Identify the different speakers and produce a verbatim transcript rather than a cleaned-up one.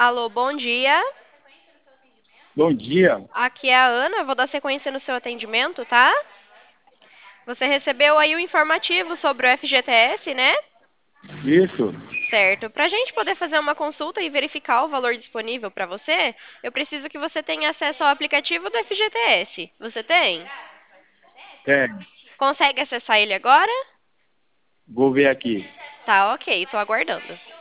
Speaker 1: Alô, bom dia.
Speaker 2: Bom dia.
Speaker 1: Aqui é a Ana, eu vou dar sequência no seu atendimento, tá? Você recebeu aí o informativo sobre o F G T S, né?
Speaker 2: Isso.
Speaker 1: Certo. Para a gente poder fazer uma consulta e verificar o valor disponível para você, eu preciso que você tenha acesso ao aplicativo do F G T S. Você tem?
Speaker 2: Tem.
Speaker 1: Consegue acessar ele agora?
Speaker 2: Vou ver aqui.
Speaker 1: Tá, ok, tô aguardando.